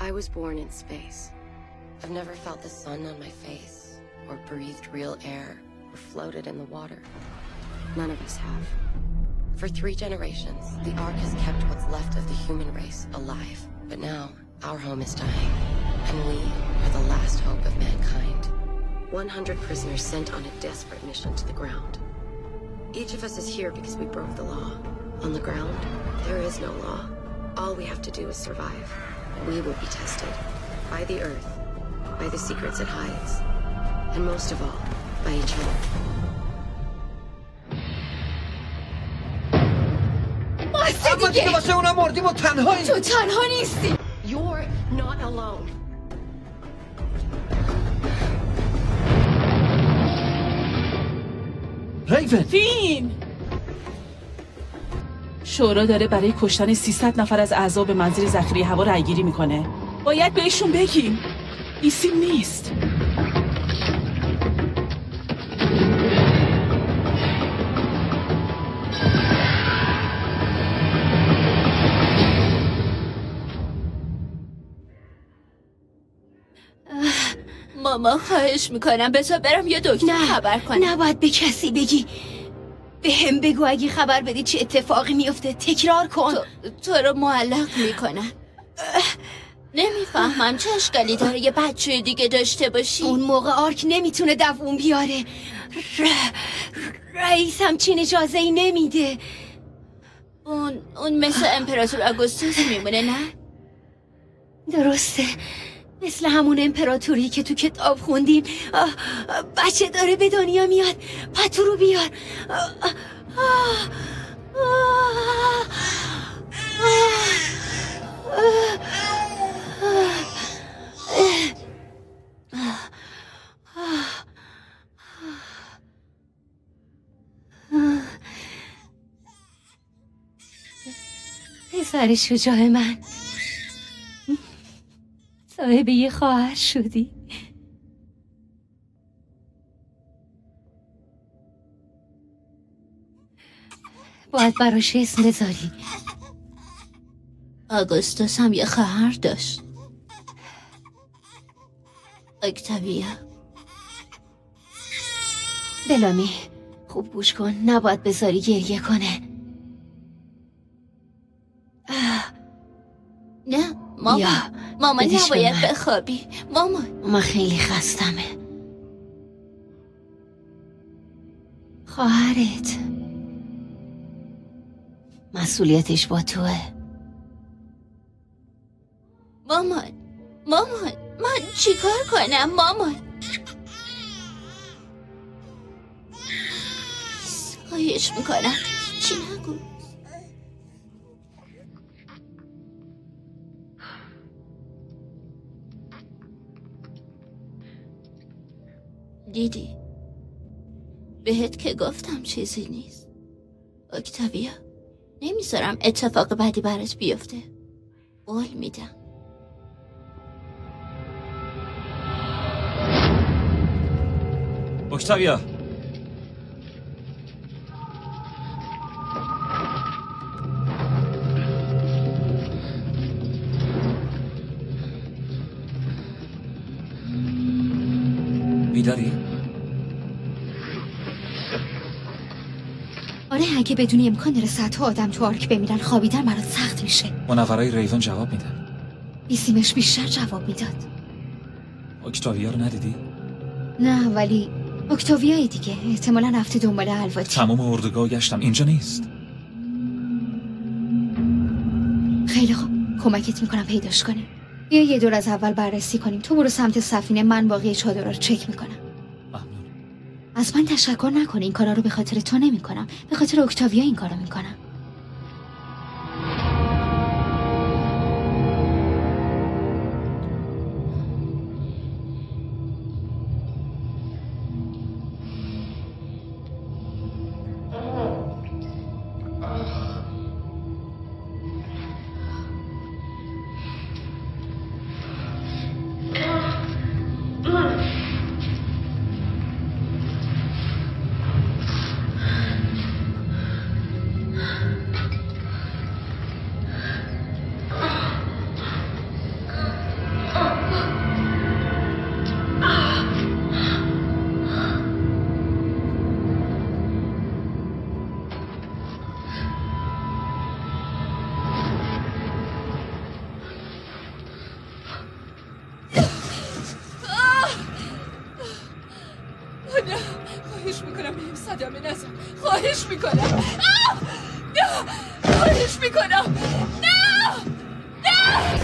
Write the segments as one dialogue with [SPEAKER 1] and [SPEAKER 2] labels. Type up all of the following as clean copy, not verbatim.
[SPEAKER 1] I was born in space. I've never felt the sun on my face, or breathed real air, or floated in the water. None of us have. For 3 generations, the Ark has kept what's left of the human race alive. But now, our home is dying, and we are the last hope of mankind. 100 prisoners sent on a desperate mission to the ground. Each of us is here because we broke the law. On the ground, there is no law. All we have to do is survive. We will be tested by the Earth, by the secrets it hides, and most of all, by each other.
[SPEAKER 2] اما دیگه واسه اونا مردی ما تنهایی.
[SPEAKER 3] تو تنها نیستی.
[SPEAKER 1] You're not alone.
[SPEAKER 2] ریون.
[SPEAKER 4] فین. شورا داره برای کشتن 300 نفر از اعضا به منزل ذخیره هوا رأی‌گیری میکنه. باید بهشون بگیم. ایسی نیست.
[SPEAKER 3] ماما خواهش میکنم بذار برم یه دکتر خبر کنم.
[SPEAKER 5] نباید به کسی بگی. به هم بگو اگه خبر بدی چه اتفاقی میفته. تکرار کن.
[SPEAKER 3] تو رو معلق میکنن. نمیفهمم چه اشکالی داره یه بچه دیگه داشته باشی.
[SPEAKER 5] اون موقع آرک نمیتونه دووم بیاره. رئیس همچین اجازه ای نمیده.
[SPEAKER 3] اون مثل امپراتور آگوستوس میمونه نه؟
[SPEAKER 5] درسته، مثل همون امپراتوری که تو کتاب خوندیم. بچه داره به دنیا میاد. پتو رو بیار. پسر شجاع من، صاحب یه خواهر شدی. باید براش اسم بذاری.
[SPEAKER 3] آگوستوس هم یه خواهر داشت، اکتاویا.
[SPEAKER 5] بلامی خوب گوش کن، نباید بذاری گریه کنه.
[SPEAKER 3] نه ماما نباید بخوابی.
[SPEAKER 5] ماما خیلی خستمه. خواهرت مسئولیتش با توه.
[SPEAKER 3] مامان من چیکار کنم مامان؟ خواهش میکنم چی نگو. دیدی بهت که گفتم چیزی نیست. اکتاویا نمیذارم اتفاق بدی برات بیفته. قول میدم.
[SPEAKER 6] اکتاویا بیداری؟
[SPEAKER 5] آره، اگه بدونی امکان داره صدها آدم تو آرک بمیرن خوابیدن برات سخت میشه.
[SPEAKER 6] منورای ریون جواب میدن.
[SPEAKER 5] بیسیمش بیشتر جواب میداد.
[SPEAKER 6] اکتاویا رو ندیدی؟
[SPEAKER 5] نه، ولی اکتاویای دیگه احتمالاً رفته دنبال الواتی.
[SPEAKER 6] تمام اردوگاه گشتم، اینجا نیست.
[SPEAKER 5] خیلی خوب، کمکت میکنم پیداش کنیم. بیا یه دور از اول بررسی کنیم. تو برو سمت سفینه، من باقی چادرها رو چک میکنم.
[SPEAKER 6] ممنون.
[SPEAKER 5] از من تشکر نکن، این کارا رو به خاطر تو نمیکنم، به خاطر اکتاویا این کارو میکنم.
[SPEAKER 3] صدمه نزن. خواهش میکنم. نه خواهش میکنم. نه نه.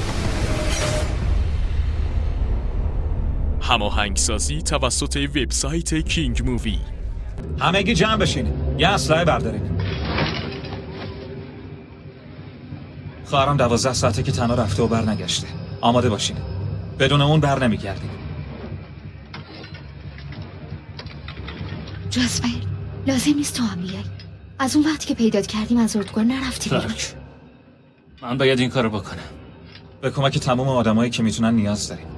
[SPEAKER 7] هماهنگسازی توسط وبسایت کینگ مووی.
[SPEAKER 6] همگی جمع بشین، یه اسلحه بردارین. خواهرم 12 ساعته که تنها رفته و بر نگشته. آماده باشین، بدون اون بر نمیگردیم.
[SPEAKER 5] جاسپر لازم نیست تو هم بیای. از اون وقتی که پیدات کردیم از اردوگاه نرفتی بیرون.
[SPEAKER 8] من باید این کارو بکنم.
[SPEAKER 6] به کمک تمام آدمایی که میتونن نیاز داریم.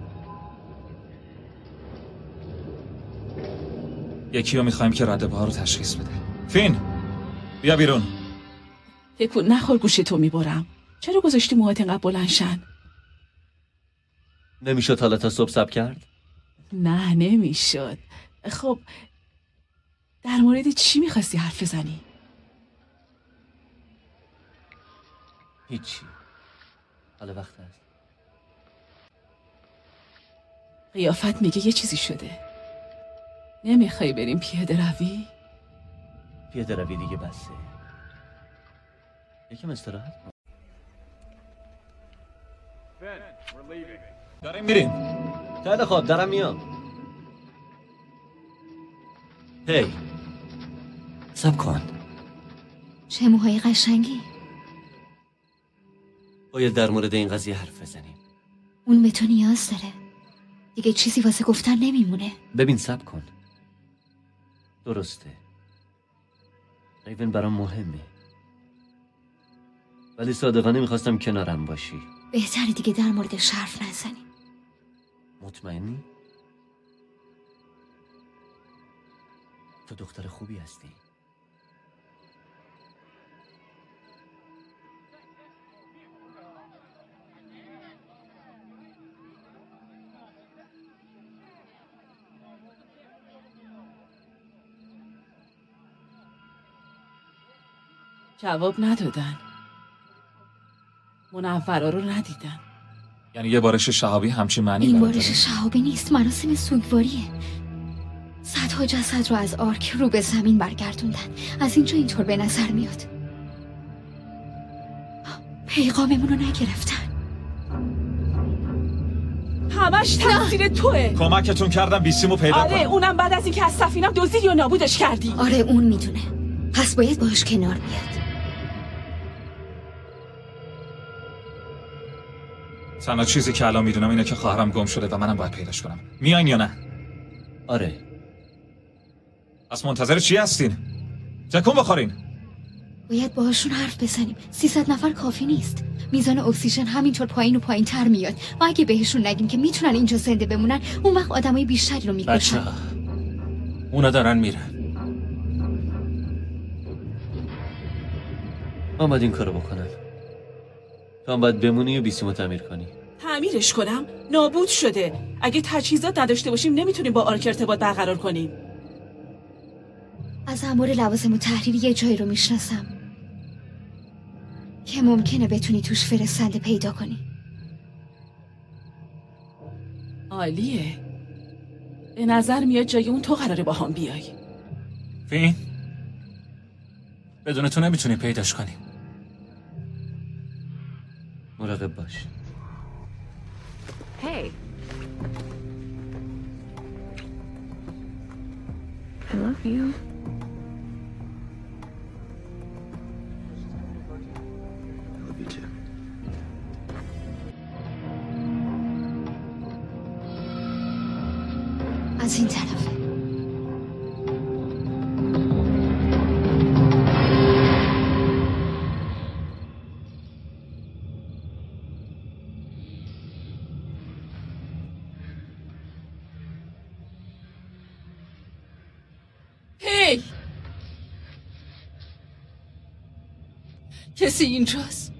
[SPEAKER 6] یکی رو میخوایم که رد پاها رو تشخیص بده. فین بیا بیرون.
[SPEAKER 4] تکون نخور، گوشتو میبرم. چرا گذاشتی موهات اینقدر بلندشن؟
[SPEAKER 9] نمیشد حالا تا صبح صبر کرد؟
[SPEAKER 4] نه نمیشد. خب در مورد چی میخواستی حرف بزنی؟
[SPEAKER 9] هیچی، حالا وقت هست.
[SPEAKER 4] قیافت میگه یه چیزی شده. نمیخوای بریم پیاده روی؟
[SPEAKER 9] پیاده روی دیگه بسه. یکم استراحت کن.
[SPEAKER 6] داریم میریم.
[SPEAKER 9] خیلی خوب، دارم میام. هی صبر کن.
[SPEAKER 5] چه موهای قشنگی.
[SPEAKER 9] باید در مورد این قضیه حرف بزنیم.
[SPEAKER 5] اون به تو نیاز داره. دیگه چیزی واسه گفتن نمیمونه.
[SPEAKER 9] ببین صبر کن. درسته، ریون برام مهمه، ولی صادقانه میخواستم کنارم باشی.
[SPEAKER 5] بهتره دیگه در موردش حرف نزنیم.
[SPEAKER 9] مطمئنی؟ تو دختر خوبی هستی.
[SPEAKER 4] جواب ندادن. منورا رو ندیدن.
[SPEAKER 6] یعنی یه بارش شهابی همچین معنی
[SPEAKER 5] این
[SPEAKER 6] برات
[SPEAKER 5] بارش
[SPEAKER 6] داره؟
[SPEAKER 5] شهابی نیست، مراسم سوگواریه. صدها جسد رو از آرک رو به زمین برگردوندن. از اینجا اینطور به نظر میاد. پیغاممون رو نگرفتن.
[SPEAKER 4] همش تقصیر توه.
[SPEAKER 6] کمکتون کردم بیسیمو پیدا کنم.
[SPEAKER 4] آره اونم بعد از اینکه از سفینم دزدیدی و نابودش کردی.
[SPEAKER 5] آره اون میدونه، پس باید باش کنار بیاد.
[SPEAKER 6] تنها چیزی که الان میدونم اینه که خواهرم گم شده و منم باید پیداش کنم. میاین یا نه؟
[SPEAKER 9] آره.
[SPEAKER 6] از منتظر چی هستین؟ تکون بخورین.
[SPEAKER 5] باید باهاشون حرف بزنیم. 300 نفر کافی نیست. میزان اکسیژن همینطور پایین و پایین تر میاد و اگه بهشون نگیم که میتونن اینجا زنده بمونن، اون وقت آدمای بیشتری رو میکشن.
[SPEAKER 8] بچه‌ها اونا دارن میرن.
[SPEAKER 9] من باید این کارو بکنم. تو هم باید بمونی و بیسیمو تعمیر کنی.
[SPEAKER 4] تعمیرش کنم؟ نابود شده. اگه تجهیزات نداشته باشیم نمیتونیم با آرک ارتباط برقرار کنیم.
[SPEAKER 5] از امور لوازم و تحریر یه جایی رو میشناسم که ممکنه بتونی توش فرستنده پیدا کنی.
[SPEAKER 4] عالیه. به نظر میاد جای اون تو قراره با هم بیای.
[SPEAKER 8] فین بدون تو نمیتونیم پیداش کنیم.
[SPEAKER 9] مراقب باش.
[SPEAKER 1] Hey. I love you.
[SPEAKER 5] از این طرفه.
[SPEAKER 3] هی کسی اینجاست؟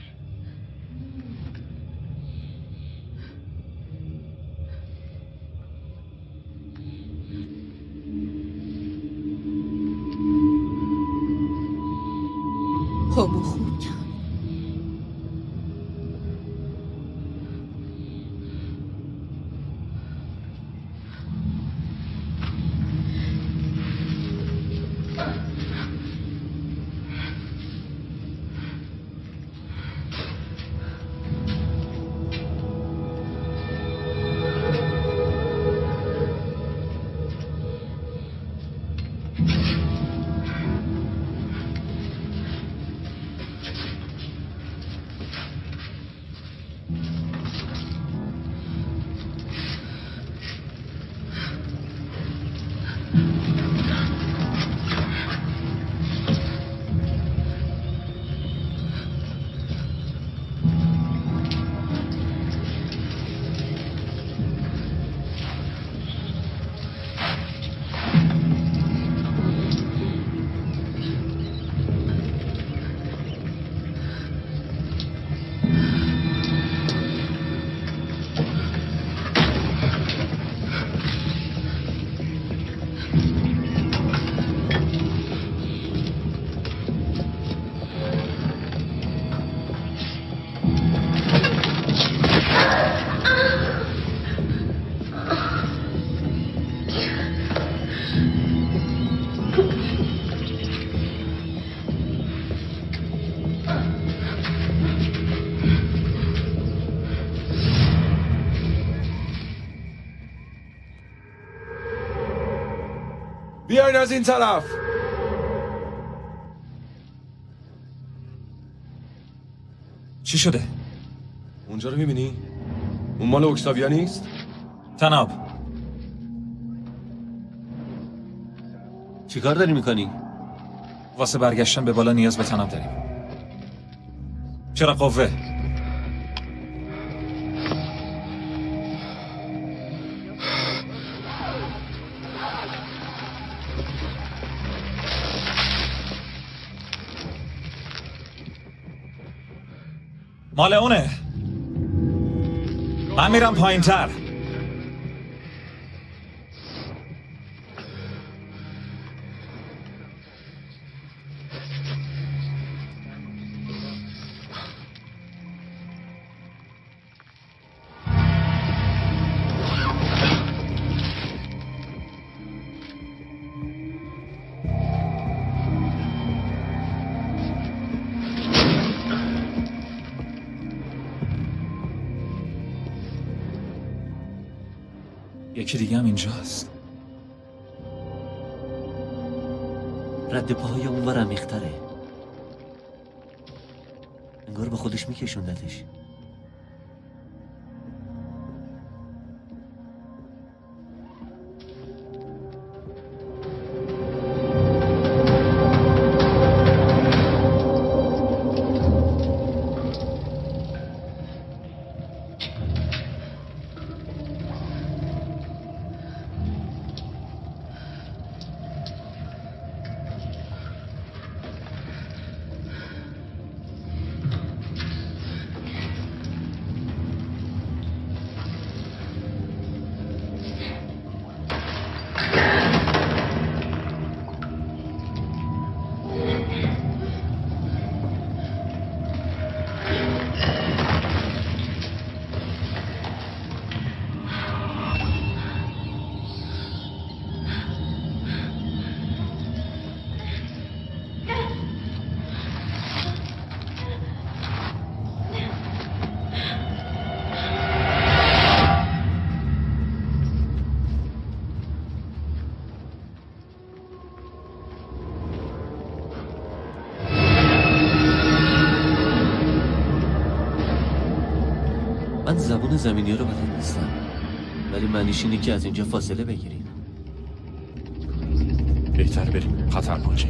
[SPEAKER 3] خوابو خوب کرد.
[SPEAKER 2] بیاین از این طرف.
[SPEAKER 6] چی شده؟
[SPEAKER 2] اونجا رو میبینی؟ اون مال اکتاویا نیست؟
[SPEAKER 6] تناب
[SPEAKER 9] چی کار داری میکنی؟
[SPEAKER 6] واسه برگشتن به بالا نیاز به تناب داریم. چرا قوه؟ مال اونه. من میرم پایین تر. یکی دیگه هم اینجاست.
[SPEAKER 9] رد پاهای اونور عمیق‌تره. انگار به خودش میکشوندتش. من زبون زمینی رو بلد نیستم، ولی معنیش اینه که از اینجا فاصله بگیریم.
[SPEAKER 2] بهتر بریم، خطرناکه.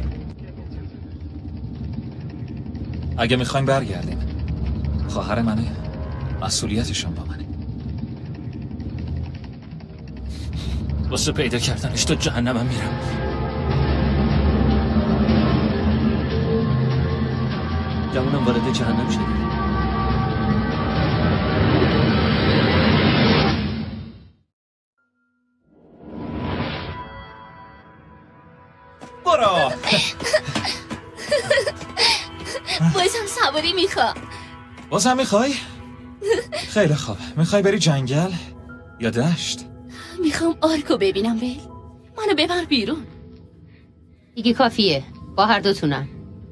[SPEAKER 6] اگه میخوایم برگردیم، خواهر منه، مسئولیتشون با منه.
[SPEAKER 8] واسه پیدا کردنش تو جهنمم میرم.
[SPEAKER 9] گمونم وارد جهنم شدی.
[SPEAKER 6] برو.
[SPEAKER 3] بازم سواری میخوام.
[SPEAKER 6] بازم میخوای؟ خیلی خوب. میخوای بری جنگل یا دشت؟
[SPEAKER 3] میخوام آرکو ببینم. بیل منو ببر بیرون.
[SPEAKER 10] دیگه کافیه، با هر دوتونم.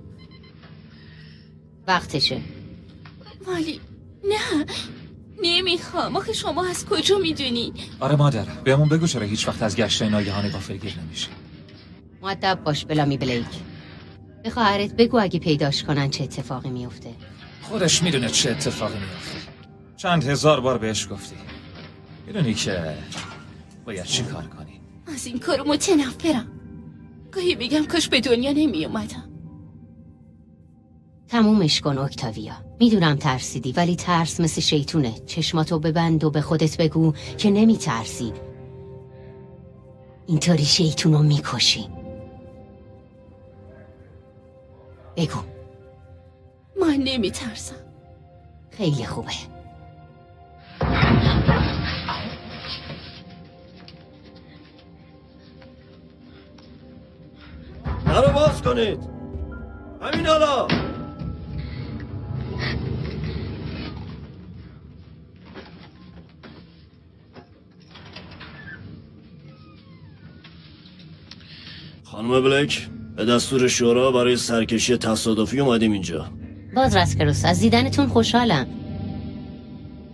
[SPEAKER 10] وقتشه.
[SPEAKER 3] ولی نه، نمیخوام. آخه شما از کجا میدونی؟
[SPEAKER 6] آره مادر، بهمون بگو چرا هیچ وقت از گشت ناگهانی غافلگیر نمیشه.
[SPEAKER 10] مؤدب باش بلامی بلیک. به خواهرت بگو اگه پیداش کنن چه اتفاقی میفته.
[SPEAKER 6] خودش میدونه چه اتفاقی میفته. چند هزار بار بهش گفتی. میدونی که باید چی کار کنی.
[SPEAKER 3] از این کارو متنفرم. گاهی میگم کاش به دنیا نمی اومدم.
[SPEAKER 10] تمومش کن اکتاویا. میدونم ترسیدی، ولی ترس مثل شیطونه. چشماتو ببند و به خودت بگو که نمی ترسی. اینطوری شیطونو میکشی. بگو.
[SPEAKER 3] من نمی ترسم.
[SPEAKER 10] خیلی خوبه.
[SPEAKER 9] درو باز کنید. همین حالا.
[SPEAKER 11] خانم بلک، به دستور شورا برای سرکشی تصادفی اومدیم اینجا.
[SPEAKER 10] باز رسکروس، از دیدنتون خوشحالم.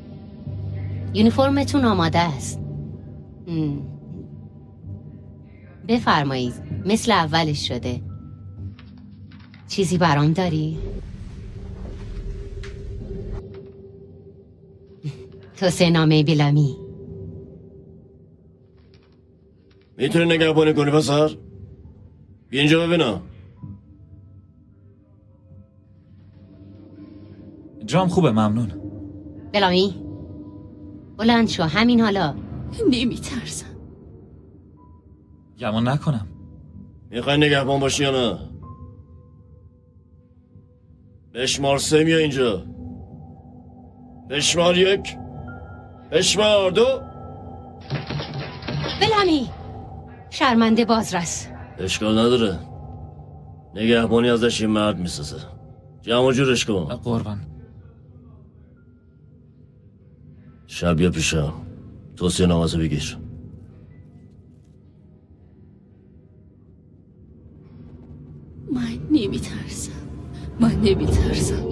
[SPEAKER 10] یونیفرمتون آماده است. بفرمایید. مثل اولش شده. چیزی برام داری؟ توصیه‌نامه بیلامی.
[SPEAKER 11] میتونی نگهبانی کنی پسر؟ بیا اینجا ببینم.
[SPEAKER 6] جام خوبه، ممنون.
[SPEAKER 10] بیلامی بلند شو، همین حالا.
[SPEAKER 3] نمیترسم.
[SPEAKER 6] گمان نکنم.
[SPEAKER 11] میخوای نگهبان باشی یا نه؟ بشمار 3 میا اینجا. بشمار 1. بشمار 2.
[SPEAKER 10] بیلامی شرمنده بازرس.
[SPEAKER 11] اشکال نداره، نگهبانی ازش این مرد میسازه. جمع جورش کن.
[SPEAKER 6] قربان.
[SPEAKER 11] شب بیا پیشم، توصیه نامازو بگیر.
[SPEAKER 3] من نمیترسم. من نمیترسم.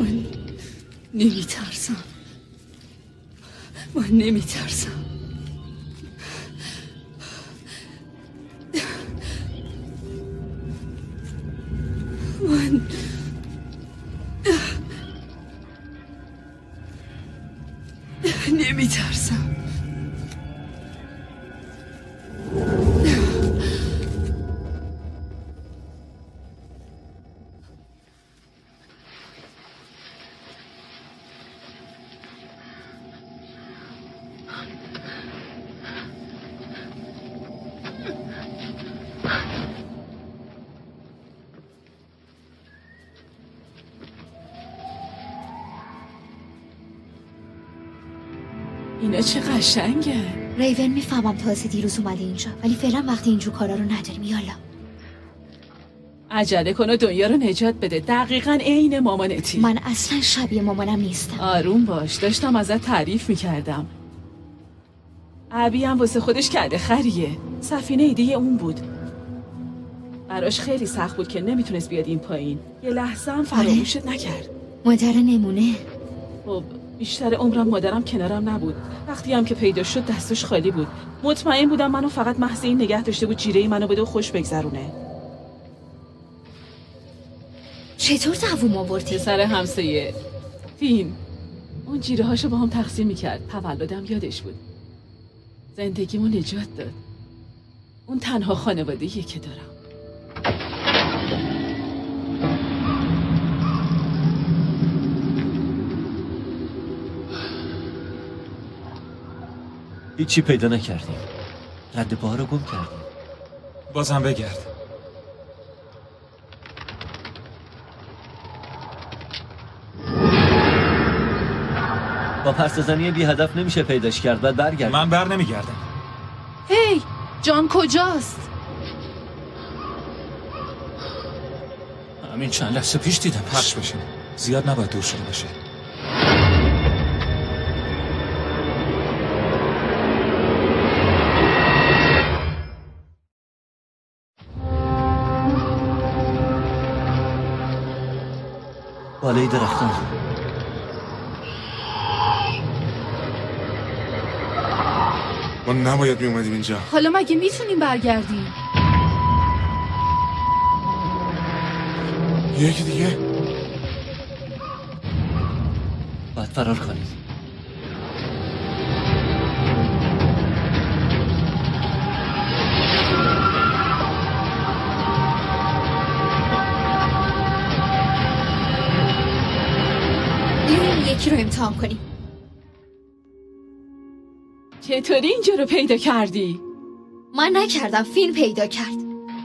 [SPEAKER 4] اینا چه قشنگه.
[SPEAKER 5] ریون میفهمم تازه دیروز اومده اینجا، ولی فعلا وقتی اینجور کارا رو نداریم. یالا
[SPEAKER 4] عجله کن و دنیا رو نجات بده. دقیقاً عین مامانتی.
[SPEAKER 5] من اصلا شبیه مامانم نیستم.
[SPEAKER 4] آروم باش، داشتم ازت تعریف میکردم. ابی هم واسه خودش کرده خریه. سفینه ایده اون بود. براش خیلی سخت بود که نمیتونست بیاد این پایین. یه لحظه هم فراموشت نکرد.
[SPEAKER 5] مادر نمونه.
[SPEAKER 4] خب بیشتر عمرم مادرم کنارم نبود. وقتی هم که پیدا شد دستش خالی بود. مطمئن بودم منو فقط محض این نگه داشته بود جیره منو بده و خوش بگذرونه.
[SPEAKER 5] چطور دووم آوردی؟
[SPEAKER 4] پسر همسایه فین اون جیره هاشو با هم تقسیم میکرد. تولدم یادش بود. زندگیمو نجات داد. اون تنها خانواده‌ایه که دارم.
[SPEAKER 9] هیچی پیدا نکردیم. رد پاها رو گم کردیم.
[SPEAKER 6] بازم بگرد.
[SPEAKER 9] با پرسه‌زنی بی هدف نمیشه پیداش کرد. بعد برگرد.
[SPEAKER 6] من بر نمیگردم.
[SPEAKER 3] هی جان کجاست؟
[SPEAKER 6] همین چند لحظه پیش دیدم. پخش بشه. زیاد نباید دور شده باشه.
[SPEAKER 9] بالای درختان.
[SPEAKER 12] ما نباید می اومدیم اینجا.
[SPEAKER 3] حالا مگه میتونیم برگردیم؟
[SPEAKER 12] یکی دیگه
[SPEAKER 9] باید فرار کنیم.
[SPEAKER 5] یکی رو امتحان کنیم.
[SPEAKER 4] چطوری اینجا رو پیدا کردی؟
[SPEAKER 5] من نکردم، فیلم پیدا کرد.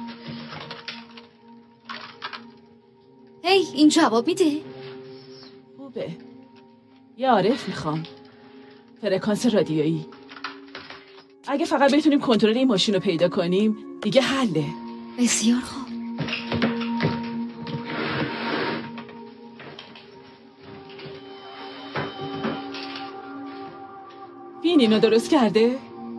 [SPEAKER 5] هی این جواب میده؟
[SPEAKER 4] خوبه. یه عارف میخوام. فرکانس رادیویی. اگه فقط بتونیم کنترل این ماشین رو پیدا کنیم دیگه حله.
[SPEAKER 5] بسیار خوب.
[SPEAKER 4] فین اینو درست کرده؟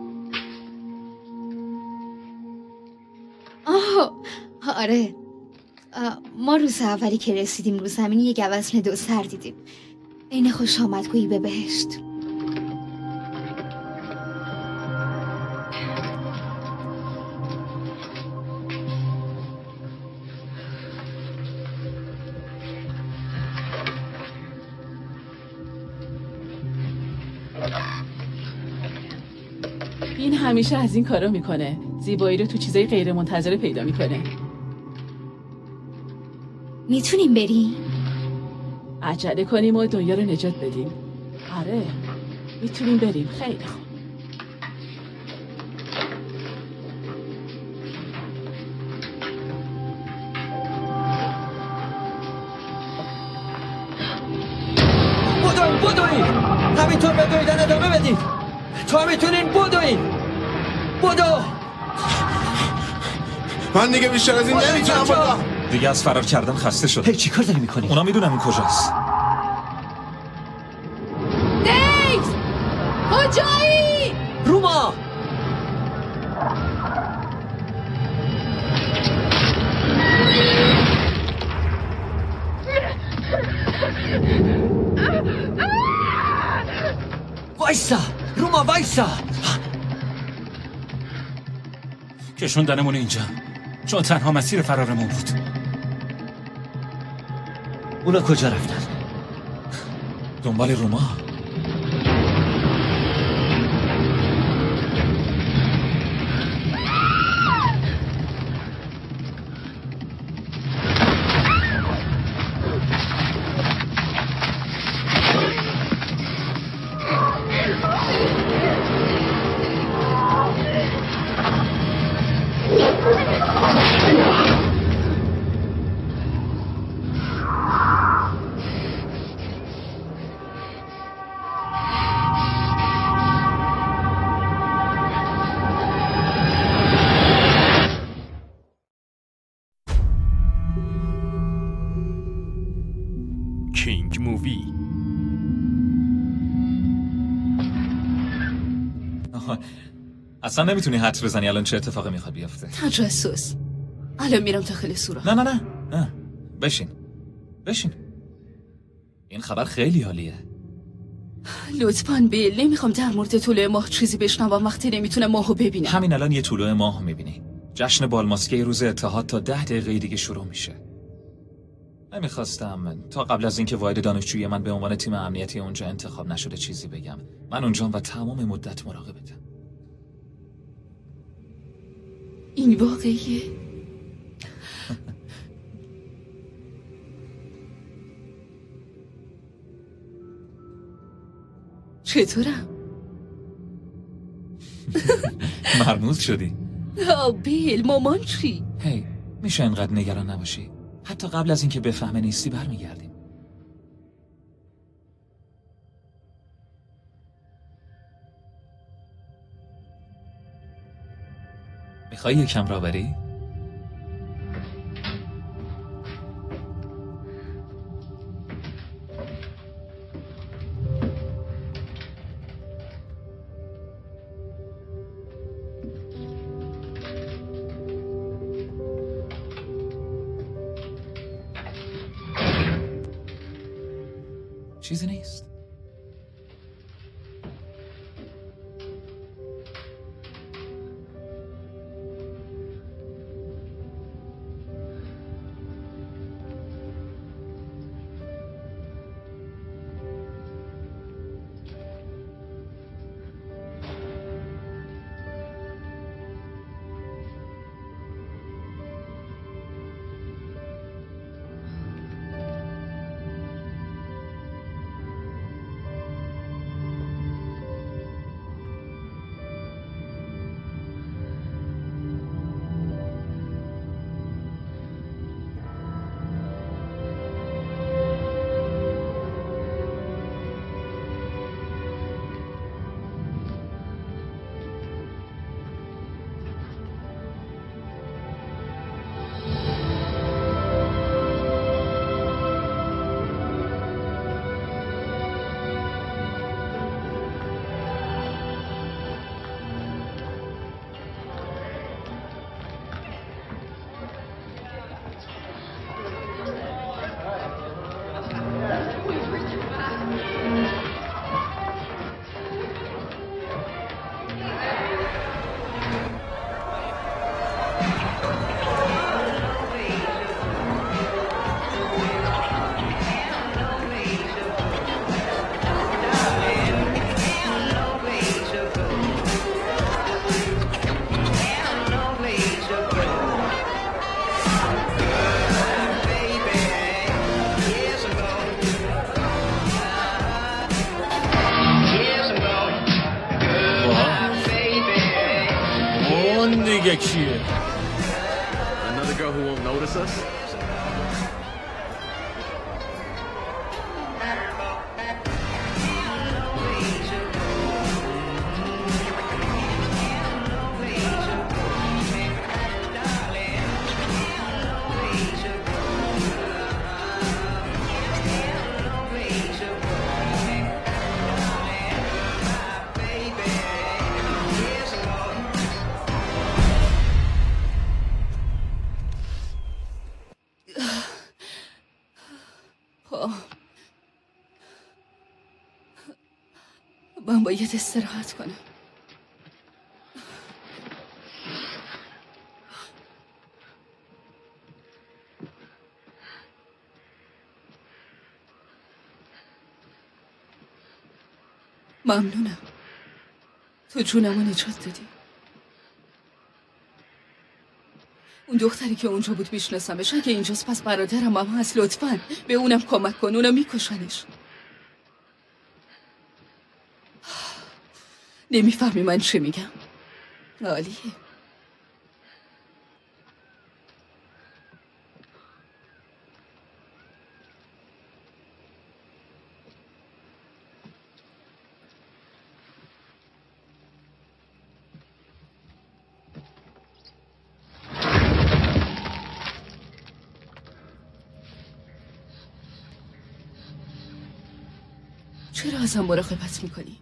[SPEAKER 5] آره. ما روز اولی که رسیدیم رو زمین یه گوزن 2 سر دیدیم. این خوش آمدگویی به بهشت.
[SPEAKER 4] این همیشه از این کارا میکنه. زیبایی رو تو چیزای غیر منتظره پیدا میکنه.
[SPEAKER 5] میتونیم بریم؟
[SPEAKER 4] عجله کنیم و دنیا رو نجات بدیم. آره میتونیم بریم. خیلی خوب.
[SPEAKER 2] بدوین همینطور به دویدن ادامه بدید. تا میتونین بدوین. بدو.
[SPEAKER 12] من دیگه بیشتر از این نمیتونم بدوم.
[SPEAKER 6] دیگه از فرار کردن خسته شد.
[SPEAKER 9] هی چی کار داری میکنی؟
[SPEAKER 6] اونا میدونن اون کجاست.
[SPEAKER 3] نیت کجایی؟
[SPEAKER 2] روما وایسا. روما وایسا.
[SPEAKER 8] کشوندنمون اینجا چون تنها مسیر فرارمون بود.
[SPEAKER 9] اونا کجا رفتن؟
[SPEAKER 6] دنبال روما.
[SPEAKER 7] کینگ مووی.
[SPEAKER 6] اصلا نمیتونی حدس بزنی الان چه اتفاقی میخواد بیفته.
[SPEAKER 3] تجسس. الان میرم داخل سوراخ.
[SPEAKER 6] نه بشین. این خبر خیلی عالیه.
[SPEAKER 3] لطفاً بیل، نمیخوام در مورد طلوع ماه چیزی بشنوم وقتی نمیتونم ماهو ببینم.
[SPEAKER 6] همین الان یه طلوع ماه میبینی. جشن بالماسکه روز اتحاد تا 10 دقیقه دیگه شروع میشه. نمیخواستم تا قبل از اینکه واحد دانشجویی من به عنوان تیم امنیتی اونجا انتخاب نشده چیزی بگم. من اونجام و تمام مدت مراقبتم.
[SPEAKER 3] این واقعیه؟ چطورم؟
[SPEAKER 6] مرموز شدی.
[SPEAKER 3] بیل، مامان چی؟
[SPEAKER 6] هی میشه انقدر نگران نباشی. حتی قبل از اینکه بفهمه نیستی برمیگردیم. میخوای یکم را بری؟ چیزی نیست.
[SPEAKER 8] یکیه.
[SPEAKER 12] Another girl who won't notice us?
[SPEAKER 4] من باید استراحت کنم. ممنونم. تو جونمو نجات دادی. اون دختری که اونجا بود میشناسمش. اگه اینجاست پس برادرم هم هست. لطفاً به اونم کمک کن. اونم میکشنش. نمیفهمی من چه میگم؟ عالیه. چرا ازم مراقبت میکنی؟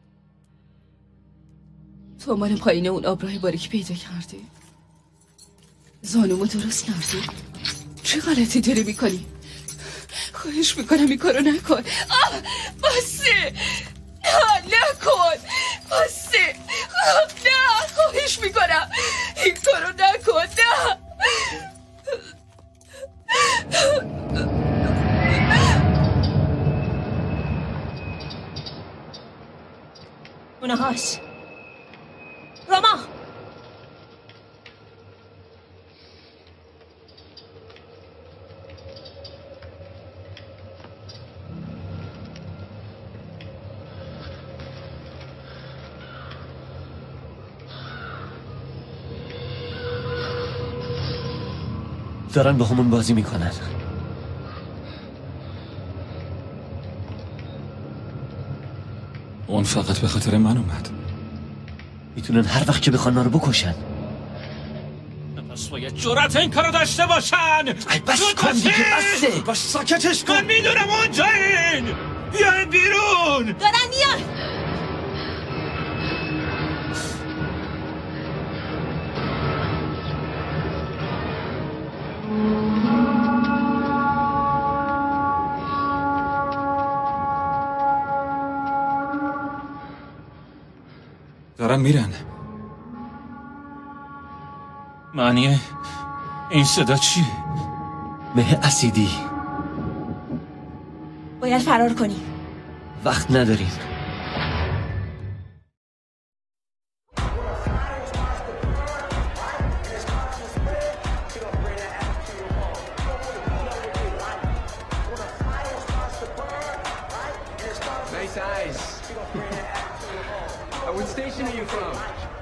[SPEAKER 4] تو من پایین اون آبراه باریک پیدا کردی؟ زانومو درست کردی؟ چه غلطی داری میکنی؟ خواهش میکنم این کارو نکن. بسه. نه نکن. بسه. نه خواهش میکنم این کارو نکن. نه.
[SPEAKER 3] اونهاش راما.
[SPEAKER 9] دارن با همون بازی میکنن.
[SPEAKER 6] اون فقط به خاطر من اومد.
[SPEAKER 9] میتونن هر وقت که بخوان ما رو بکشن.
[SPEAKER 8] پس باید جرأت این کارو داشته باشن.
[SPEAKER 9] بس کن دیگه. بسه.
[SPEAKER 6] باش ساکتش کن.
[SPEAKER 8] من میدونم اونجایین. بیاین بیرون.
[SPEAKER 3] دارن میان.
[SPEAKER 6] دارن میرن.
[SPEAKER 8] معنی این صدا چیه؟
[SPEAKER 9] مه اسیدی.
[SPEAKER 3] باید فرار کنی.
[SPEAKER 9] وقت نداریم.
[SPEAKER 2] Nice eyes. What station are you from?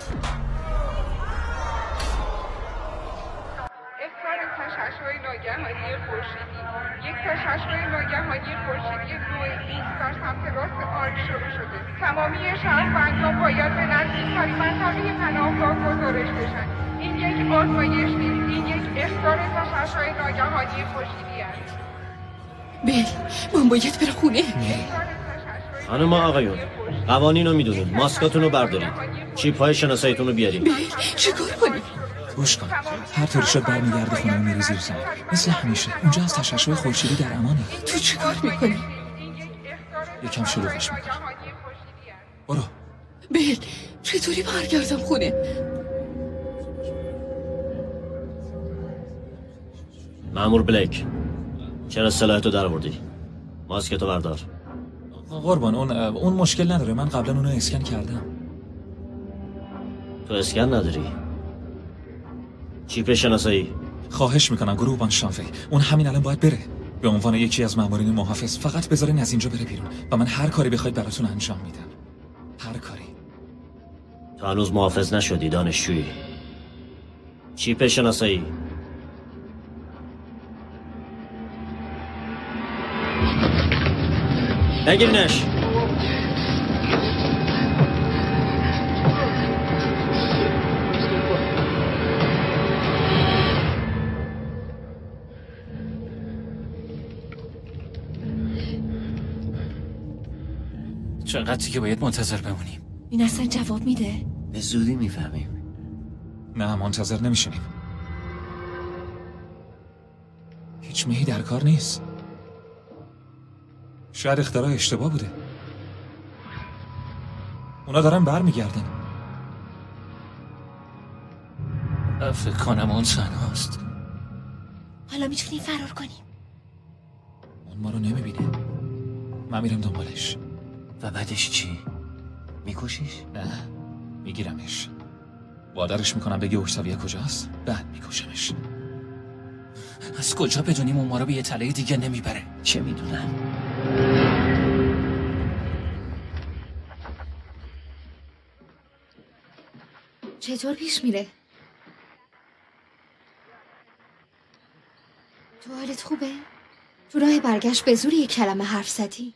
[SPEAKER 13] تشعشع ناگهانی خورشیدی. یک تشعشع ناگهانی خورشیدی نوع ایکس در سمت راست آرک شروع شده. تمامی شهروندان باید به نزدیکترین منطقه پناهگاه گزارش بشن. این یک آزمایش نیست. این یک اخطار تشعشع ناگهانی خورشیدی است.
[SPEAKER 4] من باید برم خونه.
[SPEAKER 9] خانم آقایون، قوانین رو میدونین. ماسکاتون رو بردارید. چیپ های شناساییتون رو بیارید.
[SPEAKER 4] چی کار کنی؟
[SPEAKER 6] گوش کن. هر طوری شد برمیگرده خونه و میری زیر زمین. مثل همیشه اونجا از تشعشع خورشیدی در امانی.
[SPEAKER 4] تو چی کار میکنی؟
[SPEAKER 6] یکم شلوغش میکنم. برو.
[SPEAKER 4] چطوری برگردم خونه؟
[SPEAKER 9] مأمور بلیک، چرا سلاحتو در آوردی؟ ماسکتو بردار.
[SPEAKER 6] قربان اون مشکل نداره. من قبلا اونو اسکن کردم.
[SPEAKER 9] تو اسکن نداری؟ چیپ شناسایی.
[SPEAKER 6] خواهش میکنم گروهبان شانفی، اون همین الان باید بره. به عنوان یکی از مامورین محافظ فقط بذارین از اینجا بره بیرون و من هر کاری بخواید براتون انجام میدم. هر کاری.
[SPEAKER 9] تو هنوز محافظ نشدی دانشجویی. چیپ شناسایی. بگیرینش.
[SPEAKER 8] چقدر دیگه باید منتظر بمونیم؟
[SPEAKER 5] این اصلا جواب میده؟
[SPEAKER 11] به زودی میفهمیم.
[SPEAKER 6] نه منتظر نمیشینیم. هیچ مهی در کار نیست. شاید اختراع اشتباه بوده. اونا دارن برمیگردن.
[SPEAKER 8] فکر کنم اون سنهاست.
[SPEAKER 5] حالا میتونیم فرار کنیم.
[SPEAKER 6] اون ما رو نمیبینه. من میرم دنبالش.
[SPEAKER 11] و بعدش چی؟ میکشیش؟
[SPEAKER 6] نه میگیرمش. وادارش میکنم بگی اوکتاویا کجاست، بعد میکشمش.
[SPEAKER 8] از کجا بدونیم اون ما رو به یه تله دیگه نمیبره؟
[SPEAKER 11] چه میدونم؟
[SPEAKER 5] چطور پیش میره؟ تو حالت خوبه؟ تو راه برگشت به زور یک کلمه حرف زدی؟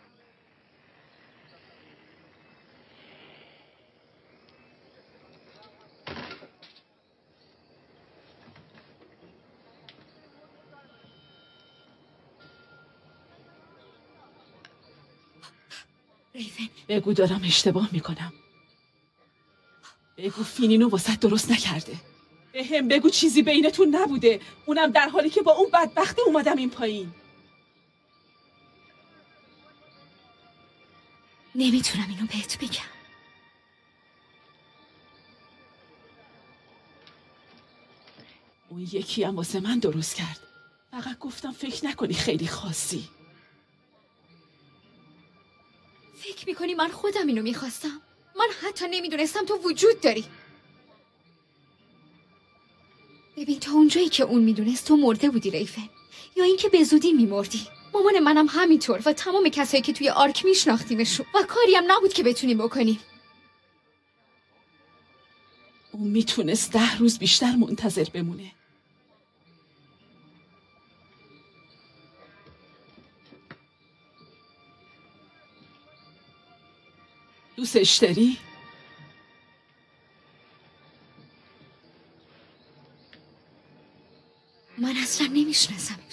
[SPEAKER 4] بگو دارم اشتباه میکنم. بگو فینینو واسه درست نکرده. بهم بگو چیزی بینتون نبوده، اونم در حالی که با اون بدبختی اومدم این پایین.
[SPEAKER 5] نمیتونم اینو بهت بگم.
[SPEAKER 4] اون یکی هم واسه من درست کرد. فقط گفتم فکر نکنی خیلی خاصی.
[SPEAKER 5] فکر میکنی من خودم اینو میخواستم؟ من حتی نمیدونستم تو وجود داری. ببین تا اونجایی که اون میدونست تو مرده بودی ریفن، یا اینکه به زودی میمردی. مامان منم همینطور و تمام کسایی که توی آرک میشناختیمشون و کاری هم نبود که بتونیم بکنیم.
[SPEAKER 4] اون میتونست 10 روز بیشتر منتظر بمونه. دوستش داری؟
[SPEAKER 5] من اصلا نمیشناسمش.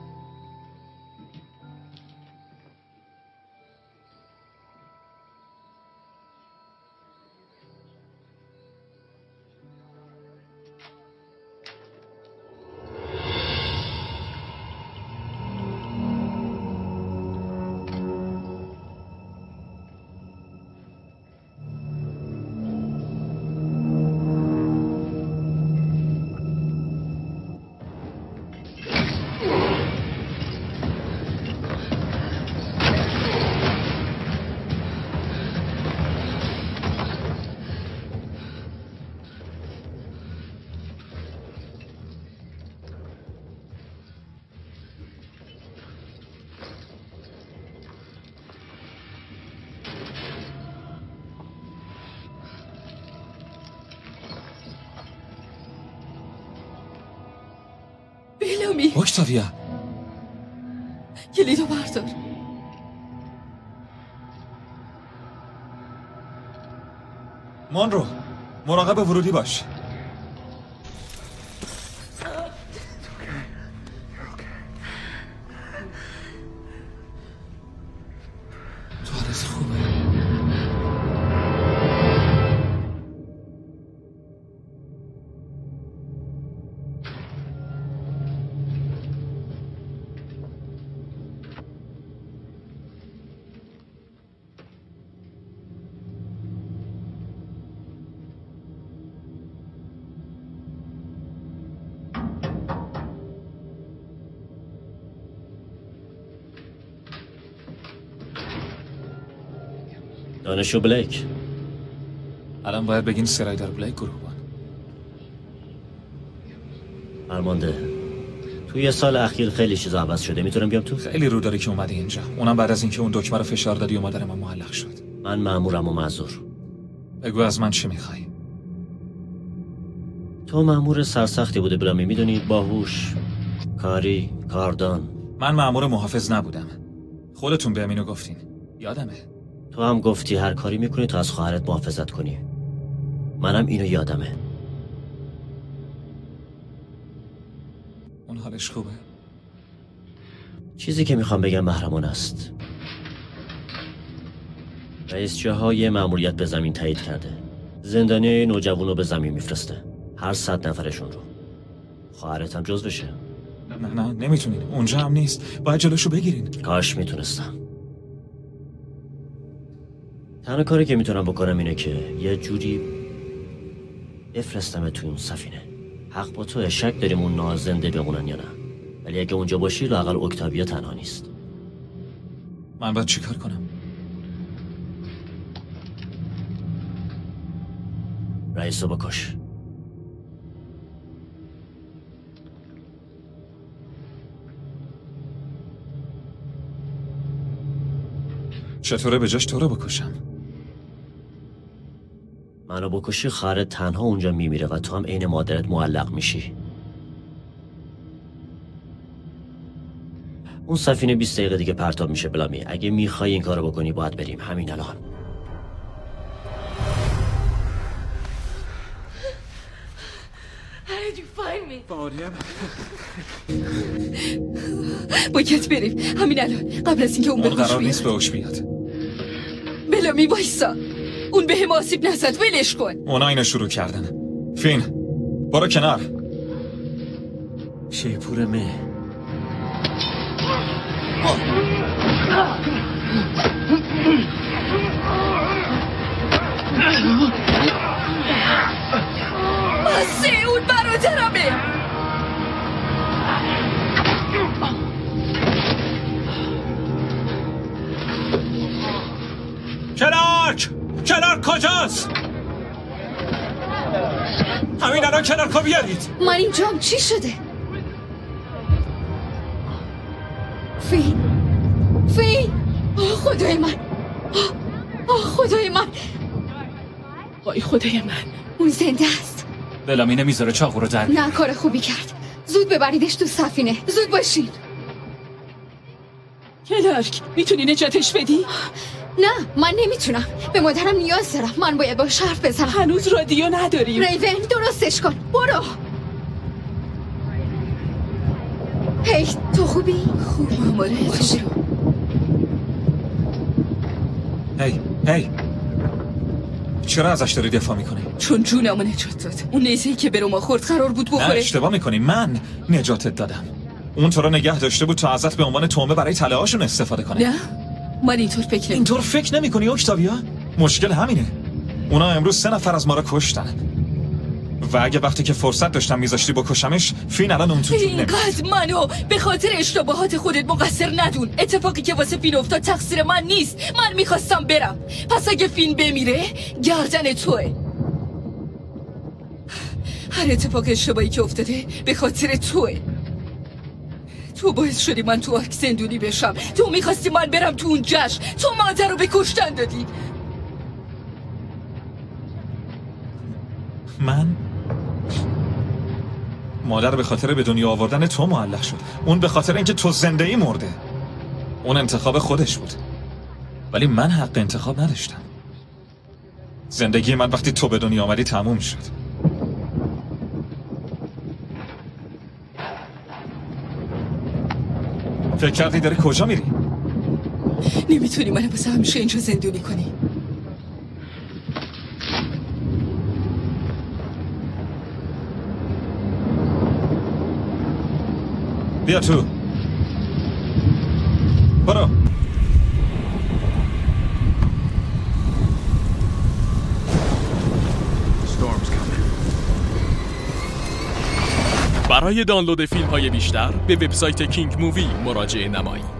[SPEAKER 6] اوکتاویا
[SPEAKER 4] کلیدو بردار.
[SPEAKER 6] مونرو مراقب ورودی باش. تو حالت خوبه؟
[SPEAKER 9] دانشجو بلیک،
[SPEAKER 6] الان باید بگین سرایدار بلیک گروهبان.
[SPEAKER 9] فرمانده، توی یه سال اخیر خیلی چیزا عوض شده. میتونم بیام تو؟
[SPEAKER 6] خیلی رو داری که اومدی اینجا، اونم بعد از اینکه اون دکمه رو فشار دادی و مادر من معلق شد.
[SPEAKER 9] من مأمورم و معذور.
[SPEAKER 6] بگو از من چی میخوای؟
[SPEAKER 9] تو مأمور سرسختی بوده بلامی، میدونی، باهوش، کاری، کاردان.
[SPEAKER 6] من مأمور محافظ نبودم. خودتون به اینو گفتین. یادمه.
[SPEAKER 9] تو هم گفتی هر کاری میکنی تا از خواهرت محافظت کنی. منم اینو یادمه.
[SPEAKER 6] اون حالش خوبه؟
[SPEAKER 9] چیزی که میخوام بگم محرمانه است. رئیس جاها یه مأموریت به زمین تایید کرده. زندانی نوجوان رو به زمین میفرسته. هر 100 نفرشون رو. خواهرت هم جز بشه.
[SPEAKER 6] نه نمیتونین. اونجا هم نیست. باید جلوشو بگیرین.
[SPEAKER 9] کاش میتونستم. تنها کاری که میتونم بکنم اینه که یه جوری بفرستم تو اون سفینه. حق با تو، شک داریم اون نازنده بمونن یا نه. ولی اگه اونجا باشی لااقل اکتاویا تنها نیست.
[SPEAKER 6] من باید چیکار کنم؟
[SPEAKER 9] رئیسو بکش.
[SPEAKER 6] چطوره به جاش تو رو بکشم؟
[SPEAKER 9] منو بکشی خواهرت تنها اونجا میمیره و تو هم عین مادرت معلق میشی. اون سفینه 20 دقیقه دیگه پرتاب میشه بلامی. اگه میخوای این کارو بکنی باید بریم همین الان.
[SPEAKER 3] باید بریم همین الان قبل از اینکه اون به هوش بیاد.
[SPEAKER 6] قرار نیست به هوش بیاد.
[SPEAKER 3] بلامی وایسا. اون به هم آسیب نزد، ولش کن.
[SPEAKER 6] اونا اینو شروع کردن. فین برو کنار.
[SPEAKER 9] شیپور مه
[SPEAKER 3] بسه اون برادرمه.
[SPEAKER 6] کنار کجاست؟ همین الان کنار کو بیارید.
[SPEAKER 5] من اینجام. چی شده؟ فین خدای من. خدای من.
[SPEAKER 4] وای خدای من.
[SPEAKER 5] اون زنده است.
[SPEAKER 8] بلامی نمیذاره چاقو رو در بیاره.
[SPEAKER 5] نه کار خوبی کرد. زود ببریدش تو سفینه. زود باشین.
[SPEAKER 4] کلارک میتونی نجاتش بدی؟
[SPEAKER 5] نه من نمیتونم. به مادرم نیاز دارم. من باید باهاش حرف بزنم.
[SPEAKER 4] هنوز رادیو نداریم.
[SPEAKER 5] ریون درستش کن. برو. هی تو خوبی؟
[SPEAKER 3] خوبم ماماره.
[SPEAKER 6] هی چرا ازش داری دفاع میکنی؟
[SPEAKER 3] چون جونمو نجات داد. اون نیزه‌ای که به ما خورد قرار بود بخوره.
[SPEAKER 6] نه اشتباه میکنی. من نجاتت دادم. اون تو رو نگه داشته بود تا ازت به عنوان تومه برای تله‌هاشون استفاده کنه.
[SPEAKER 3] نه من اینطور فکر
[SPEAKER 6] نمیکنی اکتاویا؟ مشکل همینه. اونا امروز 3 نفر از ما رو کشتن و اگه وقتی که فرصت داشتم میذاشتی بکشمش، فین الان اون تو جون نمیاد.
[SPEAKER 3] اینقدر منو به خاطر اشتباهات خودت مقصر ندون. اتفاقی که واسه فین افتاد تقصیر من نیست. من میخواستم برم. پس اگه فین بمیره گردن توه. هر اتفاق اشتباهی که افتاده به خاطر توه. تو باعث شدی من تو آرک زندونی بشم. تو میخواستی من برم تو اون جشن. تو مادر رو به کشتن دادی.
[SPEAKER 6] من؟ مادر به خاطر به دنیا آوردن تو معلق شد. اون به خاطر اینکه تو زنده ای مرده. اون انتخاب خودش بود. ولی من حق انتخاب نداشتم. زندگی من وقتی تو به دنیا آمدی تموم شد. فکر کردی داری کجا میری؟
[SPEAKER 3] نمیتونی منو واسه همیشه اینجا زندونی کنی.
[SPEAKER 6] بیا تو. برو.
[SPEAKER 7] برای دانلود فیلم‌های بیشتر به وبسایت کینگ مووی مراجعه نمایید.